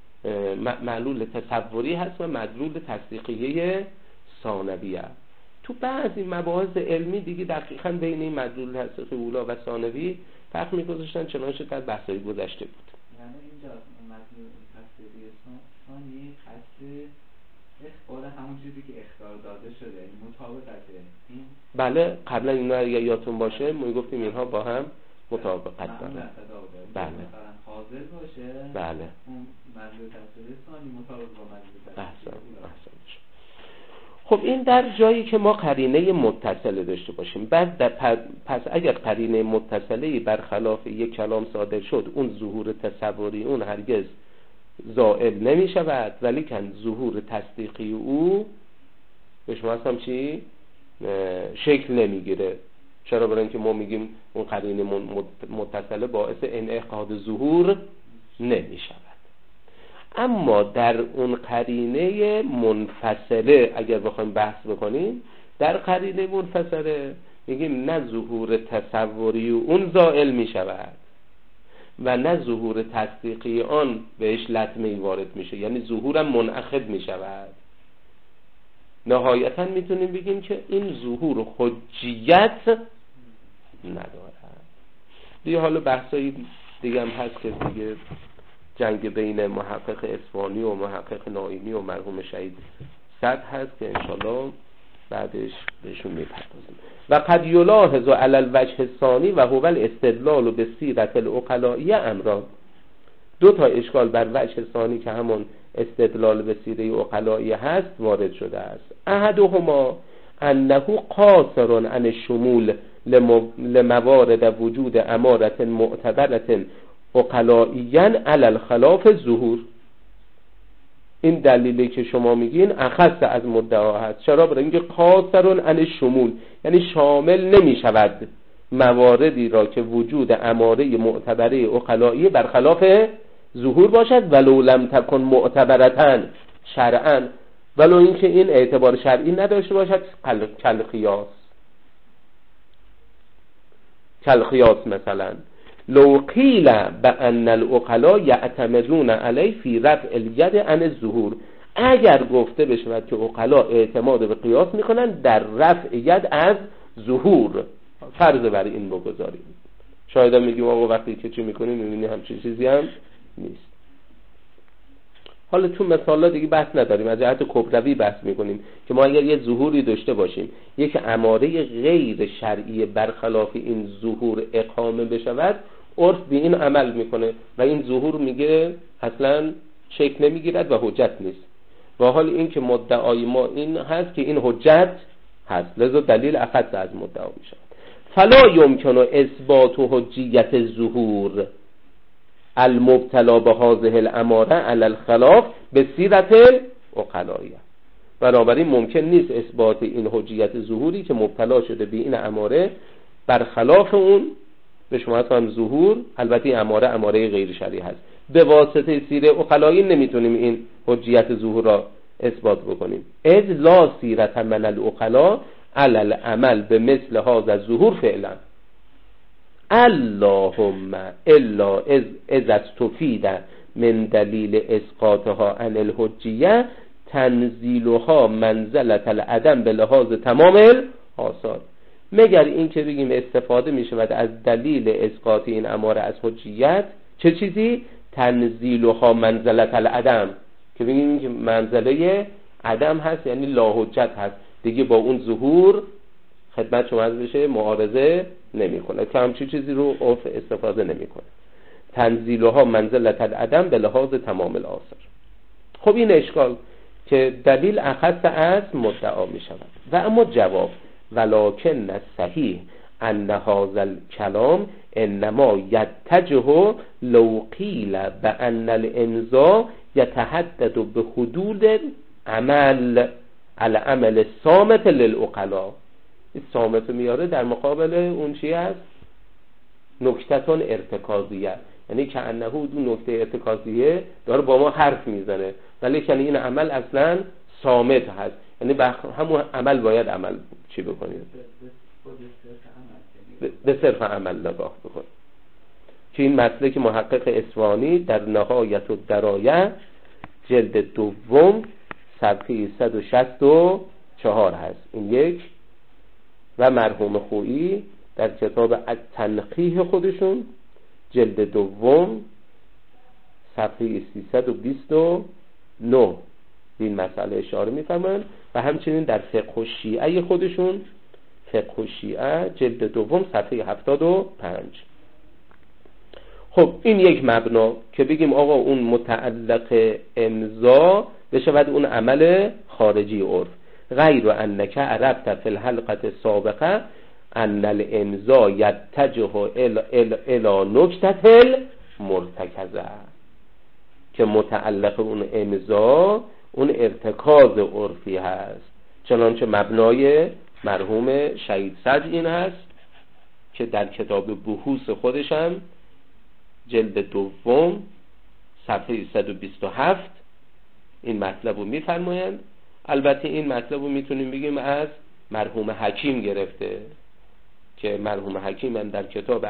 Speaker 1: معلول تصوری هست و مدلول تصدیقیه ثانویه. تو بعضی مباحث علمی دیگه دقیقاً بین این مدلول تصدیقی اولا و ثانوی فرق می‌گذاشتن، چنانچه در بحث‌های گذشته بود.
Speaker 2: یعنی اینجا مدلول تصدیقی ثانوی قصد اخبار همون چیزی که اخطار داده شده، یعنی مطابقته. این
Speaker 1: بله قبلا اینا اگه یادتون باشه ما گفتیم اینها با هم مطابقت دارن. بله.
Speaker 2: مثلا حاضر باشه.
Speaker 1: بله.
Speaker 2: اون مدلول تصدیقی ثانی مطابق با مدلول تصدیقی.
Speaker 1: خب این در جایی که ما قرینه متصله داشته باشیم. پس اگر قرینه متصله برخلاف یک کلام صادر شد، اون ظهور تصوری اون هرگز زائل نمی شود، ولی کن ظهور تصدیقی او به شما هم چی؟ شکل نمی گیره. چرا؟ برای اینکه ما میگیم اون قرینه متصله باعث انعقاد ظهور نمی شود. اما در اون قرینه منفصله اگر بخوایم بحث بکنیم، در قرینه منفصله میگیم نه ظهور تصوری اون زائل می شود و نه ظهور تصدیقی آن بهش لطمه‌ای وارد میشه، یعنی ظهورم منعقد می شود. نهایتا میتونیم بگیم که این ظهور حجیت ندارد. دیگه حالا بحثایی دیگه هم هست که دیگه جنگ بین محقق اصفهانی و محقق ناینی و مرحوم شهید صدر هست که انشالله بعدش بهشون میپردازیم. و قد یلاحظ علی الوجه الثانی و هو الاستدلال بصیغه العقلائیه امران. دو تا اشکال بر وجه ثانی که همون استدلال به صیغه عقلائیه هست وارد شده است. احدهما انه قاصر عن الشمول لموارد وجود امارة معتبرة عقلائیاً علی الخلاف ظهور. این دلیلی که شما میگین اخص از مدعا هست. چرا؟ برای اینکه قاصر عن الشمول، یعنی شامل نمی شود مواردی را که وجود اماره معتبره عقلائیه برخلاف ظهور باشد، ولو لم تکن معتبرتن شرعاً، ولو اینکه این اعتبار شرعی نداشته باشد. کالقیاس مثلا لو قیل بأن العقلاء یعتمدون علی فی رفع الید عن الظهور، اگر گفته بشود که عقلا اعتماد به قیاس میکنن در رفع ید از ظهور، فرض بر این بگذاریم. شاید هم میگیم آقا وقتی که چی میکنیم میبینی همچین چیزی هم نیست. حالا تو مثالا دیگه بحث نداریم، از جهت کبروی بحث میکنیم که ما اگر یه ظهوری داشته باشیم، یک اماره غیر شرعی برخلاف این ظهور اقامه بشود، عرف به این عمل میکنه و این ظهور میگه اصلا شکل نمیگیرد و حجت نیست. و حال این که مدعای ما این هست که این حجت هست، لذا دلیل اخص از مدعا میشه. فلا یمکن اثبات حجیت الظهور المبتلا به هذه الاماره علی الخلاف به صیغه العقلائیه. بنابراین ممکن نیست اثبات این حجیت ظهوری که مبتلا شده به این اماره برخلاف اون به شما هم ظهور، البته اماره غیر شرعی هست، به واسطه صیغه عقلائیه نمیتونیم این حجیت ظهور را اثبات بکنیم. اذ لا صیغه من العقلاء علی العمل به مثل هذا الظهور فعلا. اللهم الا اذ استفید من دلیل اسقاطها عن الحجیه تنزیلها منزلة العدم به لحاظ تمام الآثار. مگر این که بگیم استفاده می شود از دلیل اسقاط این اماره از حجیت چه چیزی؟ تنزیلها منزلت العدم، که بگیم که منزله عدم هست، یعنی لا حجت هست دیگه، با اون ظهور خدمت شما از بشه معارضه نمی کنه، که همچی چیزی رو عرف استفاده نمی کنه. تنزیلها منزلت العدم به لحاظ تمام الاثر. خب این اشکال که دلیل اخص از مدعا می شود. و اما جواب ولکن صحیح ان هذا الكلام انما يتجه لو قيل بان الامضاء يتحدد بحدود عمل العمل الصامت للعقلاء. این صامت میاره در مقابل اون چی هست؟ نکتتون ارتکازیه، یعنی که انه دو نکته ارتکازیه داره با ما حرف میزنه، ولی که این عمل اصلا صامت هست، یعنی همون عمل باید عمل چی بکنید؟ به صرف عمل نگاه بکن. که این مسلک محقق اصفهانی در نهایت الدرایه جلد دوم صفحه 164 هست، این یک. و مرحوم خویی در کتاب التنقیح خودشون جلد دوم صفحه 329 این مسئله اشاره می‌فرمایند. و همچنین در فقه الشیعه خودشون، فقه الشیعه جلد دوم صفحه 75. خب این یک مبنا که بگیم آقا اون متعلق امضا بشود اون عمل خارجی عرف. غیر انک عرفت فی الحلقه السابقه ان الامضا یتجه الی نکته المرتکزه، که متعلق اون امضا اون ارتکاز عرفی هست، چنانچه مبنای مرحوم شهید سج این هست که در کتاب بحوث خودشم جلد دوم صفحه 127 این مطلب رو میفرمایند. البته این مطلب رو میتونیم بگیم از مرحوم حکیم گرفته، که مرحوم حکیم هم در کتاب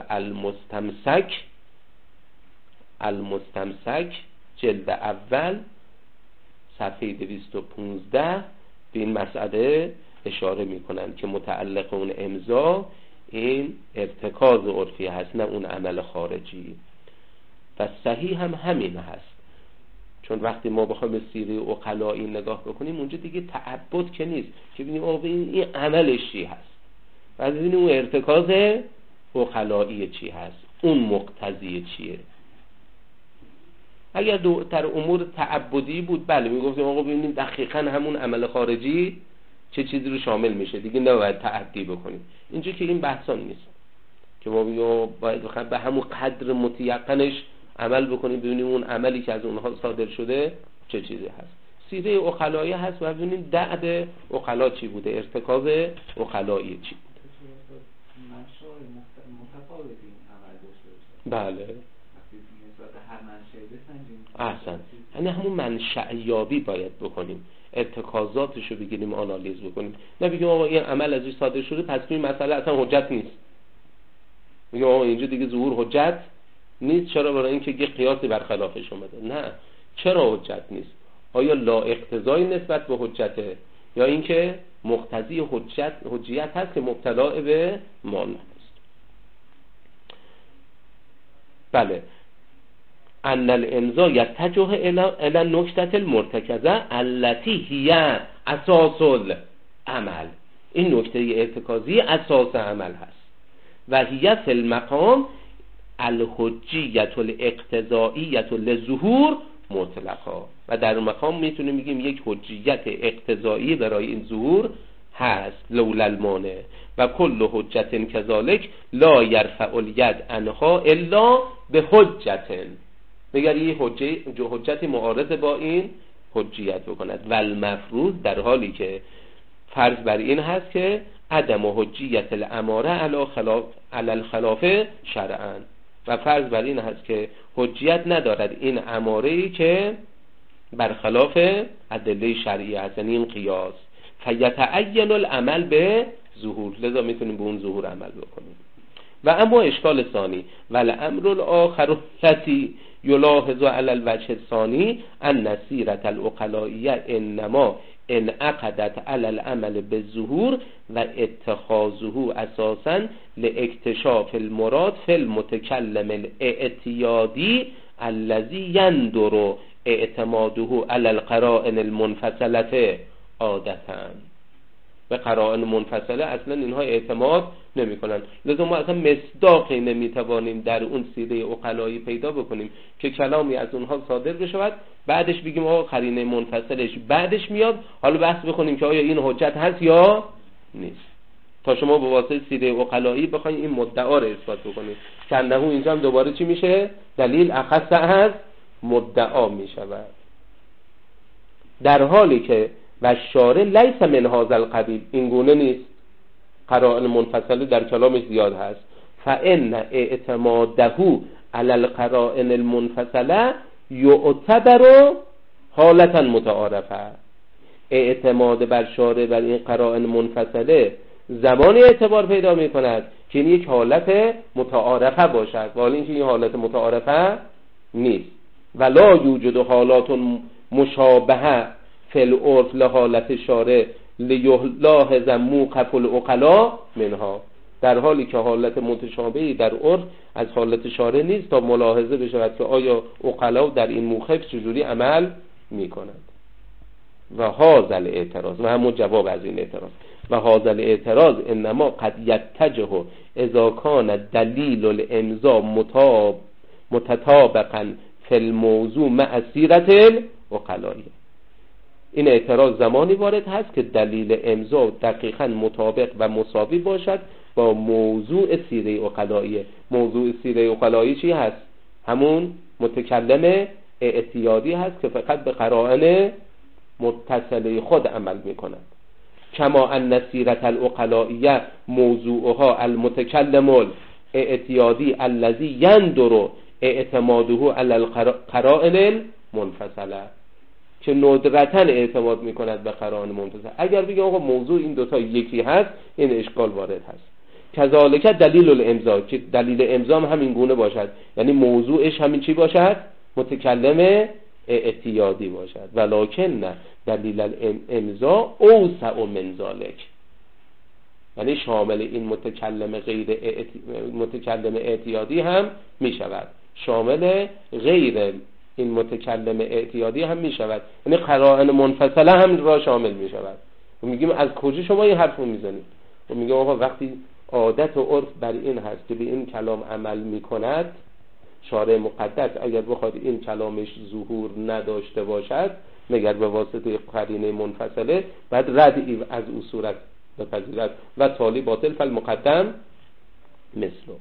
Speaker 1: المستمسک جلد اول صفحه 215 به این مسئله اشاره میکنند که متعلق اون امضا این ارتکاز عرفی هست، نه اون عمل خارجی. و صحیح هم همین هست، چون وقتی ما بخوایم به سیره عقلایی نگاه بکنیم اونجا دیگه تعبد که نیست که ببینیم آقا این عملش چی هست، بعد ببینیم اون ارتکاز عقلایی چی هست، اون مقتضی چیه. اگر در امور تعبدی بود بله میگفتیم آقا ببینیم دقیقاً همون عمل خارجی چه چیزی رو شامل میشه، دیگه نباید تعدی بکنیم. اینجا که این بحثان نیست که ما بگیم باید به همون قدر متیقنش عمل بکنیم، ببینیم اون عملی که از اونها صادر شده چه چیزی هست. سیره عقلایی هست و ببینیم دعب عقلا چی بوده، ارتکاز عقلایی چی بوده. بله احسن، یعنی همون منشأ یابی باید بکنیم، ارتکازاتش رو بگیریم آنالیز بکنیم، نه بگیم آقا این عمل ازش صادر شده پس این مسئله اصلا حجت نیست، بگیم آقا اینجا دیگه ظهور حجت نیست. چرا؟ برای اینکه یه قیاسی برخلافش اومده. نه، چرا حجت نیست؟ آیا لا اقتضای نسبت به حجته یا اینکه مقتضی حجیت هست که مبتلا به مانع است؟ بله، ان الامضا یتجه الی نکته المرتکزه التي هی اساس العمل. این نکته ارتکازی اساس عمل هست. و هی فی المقام الحجیت الاقتضائیت للظهور مطلقا. و در مقام میتونیم بگیم یک حجیت اقتضایی برای این ظهور هست لولا المانع. و کل حجت کذالک لا یرفع الید عنها الا به حجت، مگر یه حجتی معارض با این حجیت بکند. و المفروض در حالی که فرض بر این هست که عدم حجیت الاماره علی الخلاف شرعا، و فرض بر این هست که حجیت ندارد این اماره‌ای که برخلاف ادله شرعی هست، یعنی این قیاس. فیتعین العمل به ظهور، لذا میتونیم به اون ظهور عمل بکنیم. و اما اشکال ثانی والامر الاخر الذی یلاحظ علی الوجه الثانی ان سیرة العقلائیه انما انعقدت علی العمل بالظهور و اتخاذه اساسا لاکتشاف المراد فی المتکلم الاعتیادی الذی یندر اعتماده علی القرائن المنفصله عادتا. به قرائن منفصله اصلا اینها اعتماد نمی کنن. لذا ما اصلا مصداقی نمیتوانیم در اون سیره عقلایی پیدا بکنیم که کلامی از اونها صادر بشود بعدش بگیم آقا قرینه منفصلش بعدش میاد، حالا بحث بکنیم که آیا این حجت هست یا نیست، تا شما به واسطه سیره عقلایی بخواید این مدعا رو اثبات بکنید که انه اینجا هم دوباره چی میشه؟ دلیل اخص از مدعا میشود، در حالی که و شارع لیس من هذا القبیل، این گونه نیست. قرائن منفصله در کلامش زیاد هست. فان اعتماده علی القرائن المنفصله یعتبر حالتا متعارفه. اعتماد بر شارع بر این قرائن منفصله زمانی اعتبار پیدا می کند که این یک حالت متعارفه باشد، ولی اینکه این حالت متعارفه نیست. ولا یوجد حالات مشابهه فی العرف لحالت شارع لیلاحظ موقف العقلاء منها، در حالی که حالت متشابهی در عرف از حالت شارع نیست تا ملاحظه بشود که آیا عقلاء در این موقف چجوری عمل میکنند. و هذا الاعتراض، و همون جواب از این اعتراض، و هذا الاعتراض انما قد یتجه اذا کان دلیل الامضاء متطابقا فی الموضوع مع سیرة العقلاء. این اعتراض زمانی وارد هست که دلیل امضا دقیقاً مطابق و مساوی باشد با موضوع سیره عقلایی. موضوع سیره عقلایی چی هست؟ همون متکلم اعتیادی هست که فقط به قرائن متصله خود عمل می کند. کما ان سیرة العقلائیه موضوعها المتکلم الاعتیادی الذی یندر اعتماده علی القرائن المنفصله، که ندرتاً اعتماد میکند به قرائن منفصله. اگر بگیم آقا موضوع این دوتا یکی هست، این اشکال وارد هست. کذالک دلیل الامضا، که دلیل امضا هم همین گونه باشد، یعنی موضوعش همین چی باشد؟ متکلم اعتیادی باشد. ولکن نه دلیل الامضا اوسع من ذلک، یعنی شامل این متکلم اعتیادی هم میشود، شامل غیر این متکلم اعتیادی هم می شود، یعنی قرائن منفصله هم را شامل می شود. و میگیم از کجا شما این حرف رو میزنید؟ و میگیم آقا وقتی عادت و عرف بر این هست که به این کلام عمل می کند، شارع مقدس اگر بخواد این کلامش ظهور نداشته باشد مگر به واسطه قرینه منفصله، بعد ردی از اون صورت بپذیرد و تالی باطل فالمقدم مثله.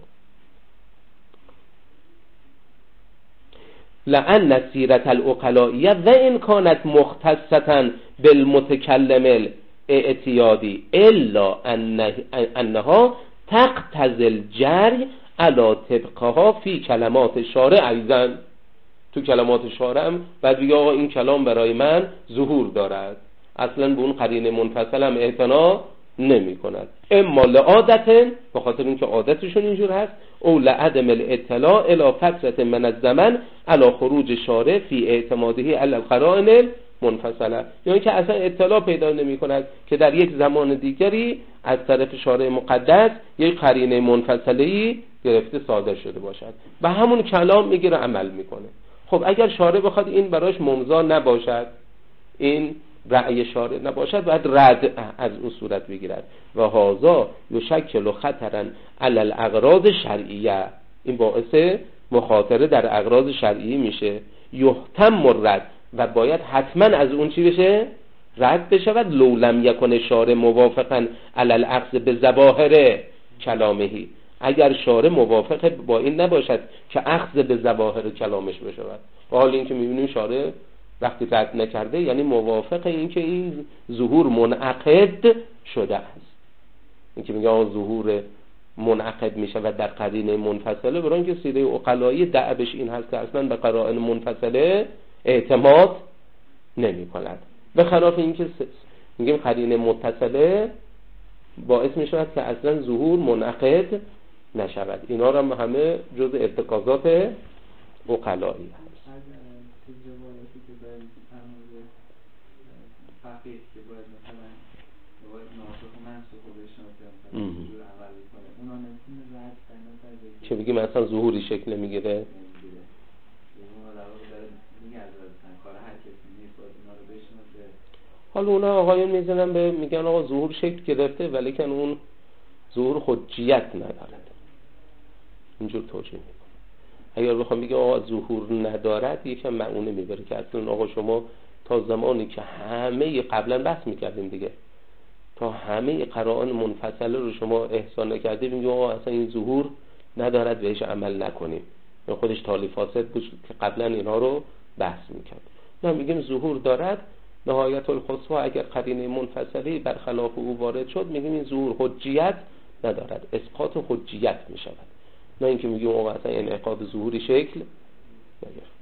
Speaker 1: لأن سیرة العقلائیه و ان کانت مختصة بالمتکلم الاعتیادی الا انها تقتضی الجری علی طبقها فی کلمات شارع. ایضا تو کلمات شارع هم بعد بگه آقا این کلام برای من ظهور دارد، اصلا به اون قرینه منفصل هم اعتنا نمی کند، اما لعادت، به خاطر اینکه عادتشون اینجور هست، او لعدم الاطلاع الى فترة من الزمن علی خروج شارع فی اعتماده علی القرائن منفصله، یعنی که اصلا اطلاع پیدا نمی کند که در یک زمان دیگری از طرف شارع مقدس یک قرینه منفصله‌ای گرفته صادر شده باشد و همون کلام میگیره عمل میکنه. خب اگر شارع بخواد این براش ممضا نباشد، این رأی شارع نباشد، باید رد از اون صورت بگیرد. و هذا یشکل خطرا علی الاغراض شرعیه، این باعث مخاطره در اغراض شرعی میشه. یحتم الرد، و باید حتما از اون چی بشه؟ رد بشود. لو لم یکن شارع موافقا علی الاخذ بظواهر کلامه، اگر شارع موافق با این نباشد که اخذ به ظواهر کلامش بشود. حال این که میبینیم شارع وقتی رد نکرده یعنی موافق این که این ظهور منعقد شده است. این که میگه ظهور منعقد میشه و در قرینه منفصله، برای اینکه سیره عقلایی دعبش این هست که اصلا به قرائن منفصله اعتماد نمی کند، به خلاف این که میگیم قرینه متصله باعث میشود که اصلا ظهور منعقد نشود. اینا هم همه جز ارتکازات عقلایی هست.
Speaker 2: از تجرباتی که داریم فقیه که عمل میکنه اونا نمیتونه رد کنه
Speaker 1: چه بگیم مثلا ظهوری شکل نمیگیره
Speaker 2: اونا در واقع داره میگردن کار هر کسی نیست باید اونا رو بشناسه.
Speaker 1: حالا اونا آقایون میزنن به میگن آقا ظهور شکل گرفته ولی کن اون ظهور حجیت ندارد، اینجور توجیه میکنه. اگر بخوام بگم آقا ظهور ندارد یکم معونه میبره که اصلا آقا شما تا زمانی که همه قبلا بحث میکردیم دیگه تا همه قرائن منفصله رو شما احسان نکردیم میگم آقا اصلا این ظهور ندارد بهش عمل نکنیم، این خودش تالی فاسد بود که قبلا اینها رو بحث میکرد. ما میگیم ظهور دارد نهایت الخصوص اگر قرینه منفصلی برخلاف او وارد شد میگیم این ظهور حجیت ندارد، اسقاط حجیت میشود، نه اینکه میگیم آقا اصلا انعقاد ظهوری شکل نگرفت.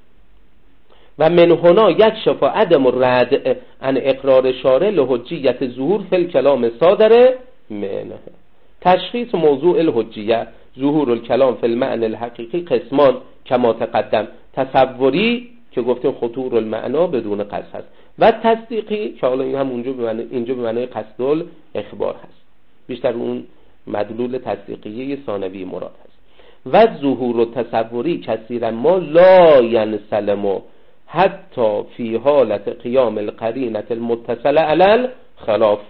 Speaker 1: و من هنا یکشف عدم الرد عن اقرار شارع لحجیت ظهور فی الکلام صادر منه. تشخیص موضوع الحجیه ظهور الکلام فی المعنى الحقیقی قسمان کما تقدم، تصوری که گفتیم خطور المعنا بدون قصد هست و تصدیقی که حالا این هم اینجا به معنی قصد الاخبار هست، بیشتر اون مدلول تصدیقیه ثانوی مراد هست. و ظهور و تصوری کثیرا ما لا ینسلم حتی فی حالت قیام القرینه المتصله علی الخلاف.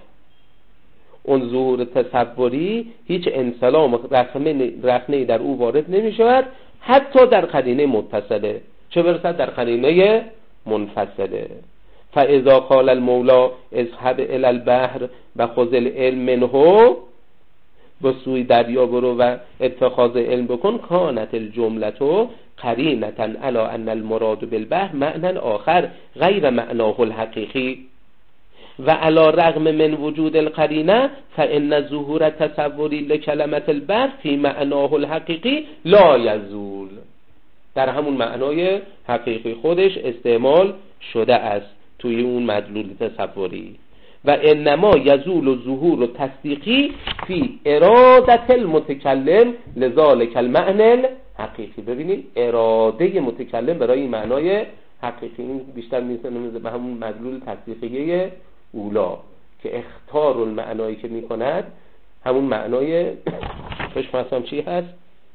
Speaker 1: اون ظهور تصوری هیچ انسلام رخنه‌ای در او وارد نمی شود حتی در قرینه متصله، چه برسد در قرینه منفصله. فاذا قال المولا اذهب الى البحر و خذ العلم منه، به سوی دریا برو و اتخاذ علم بکن، کانت الجملة قرینة علی ان المراد بالبحر معنی آخر غیر معناه الحقیقی و علی رغم من وجود القرینه فان ظهور تصوری لکلمة البحر فی معناه الحقیقی لا یزول، در همون معنای حقیقی خودش استعمال شده است توی اون مدلول تصوری. و انما یزول و ظهور و تصدیقی فی ارادت المتکلم لذالک المعنى الحقیقی. ببینید اراده متکلم برای این معنای حقیقی، این بیشتر میزنه به همون مدلول تصدیقیه اولا که اختار المعنایی که میکند همون معنای خوش مثلا چی هست؟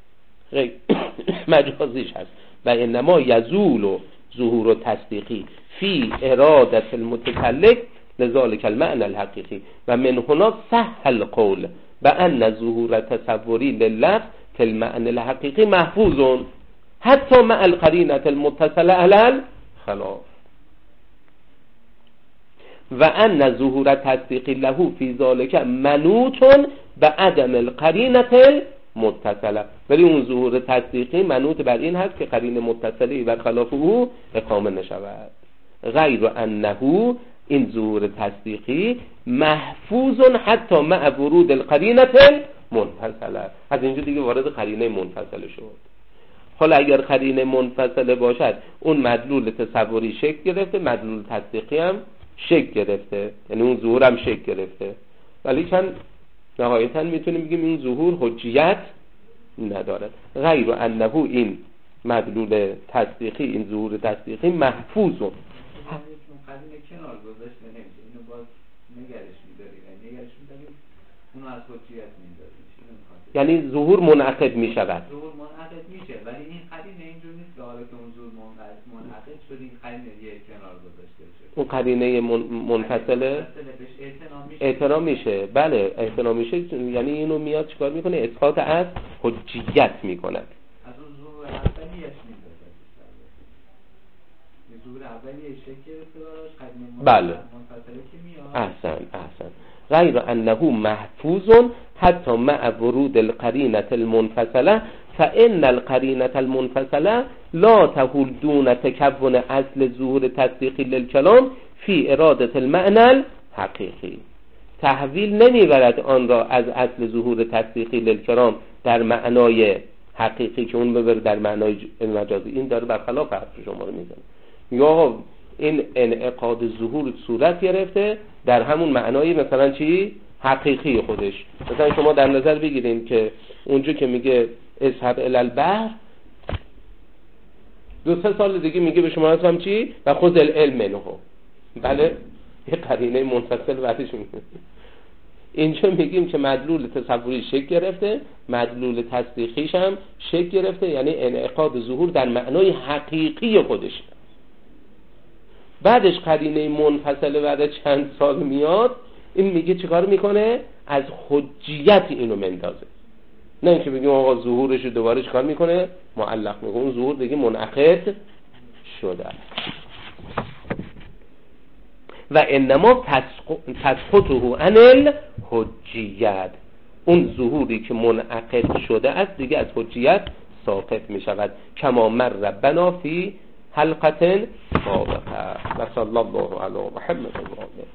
Speaker 1: مجازیش هست. و انما یزول و ظهور و تصدیقی فی ارادت المتکلم لذالک المعنى الحقیقی و من هنا صح القول بأن ظهور تصوری لللفظ فی المعنى الحقیقی محفوظ حتی مع القرینة المتصله علی الخلاف و ان ظهور تصدیقی له فی ذلک منوط بعدم القرینة المتصله. ولی اون ظهور تصدیقی منوط بر این هست که قرینه متصله بر خلاف او اقامه نشود. غیر انه این ظهور تصدیقی محفوظ حتی مع ورود القرینة المنفصله، از اینجا دیگه وارد قرینه منفصله شد. حالا اگر قرینه منفصله باشد اون مدلول تصوری شکل گرفته، مدلول تصدیقی هم شکل گرفته، یعنی اون ظهور هم شکل گرفته، ولی چند نهایتا میتونیم بگیم این ظهور حجیت ندارد. غیر انه این مدلول تصدیقی، این ظهور تصدیقی محفوظ
Speaker 2: قرینه کنار گذاشته نمیشه، اینو باز نگرش می‌داریم، نگرش می‌داریم اونو از حجیت می‌ذاریم.
Speaker 1: یعنی ظهور منعقد می‌شود،
Speaker 2: ظهور منعقد میشه، ولی این قرینه اینجور نیست که حالا که اون ظهور منعقد شد این قرینه دیگه کنار گذاشته شد،
Speaker 1: اون قرینه منفصله اعتنا میشه. بله اعتنا میشه، یعنی اینو میاد چیکار میکنه؟ اسقاط از حجیت میکند.
Speaker 2: از اون ظهور اولیش میذاره، ظهور اولیش شکل گرفته براش قرینه
Speaker 1: بله
Speaker 2: منفصله که میاد.
Speaker 1: احسن. غیر انه محفوظ حتی مع ورود القرینة المنفصله فإن القرینة المنفصله لا تحول دون تکون اصل ظهور تصدیقی للکلام فی اراده المعنى الحقیقی. تحویل نمیبرد آن را از اصل ظهور تصدیقی للکلام در معنای حقیقی که اون ببره در معنای مجازی. این داره برخلاف حرف شما رو میزنه، یا این انعقاد ظهور صورت گرفته در همون معنای مثلا چی؟ حقیقی خودش. مثلا شما در نظر بگیرید که اونجا که میگه اذهب الی البحر 2-3 سال دیگه میگه به شما هم چی؟ و خذ العلم منه. بله یه قرینه منفصل بعدش میگه اینجا میگیم که مدلول تصوری شکل گرفته، مدلول تصدیقیش هم شکل گرفته، یعنی انعقاد ظهور در معنای حقیقی خودش. بعدش قرینه منفصله بعد چند سال میاد، این میگه چیکار میکنه؟ از حجیت اینو مندازه. نه اینکه بگیم آقا ظهورش رو دوباره چیکار میکنه؟ معلق میکنه. اون ظهور دیگه منعقد شده و انما تسقطه عن الحجیت. اون ظهوری که منعقد شده است دیگه از حجیت ساقط میشود. کما مر بنا فی حلقه سابقه. و صلی الله علی محمد.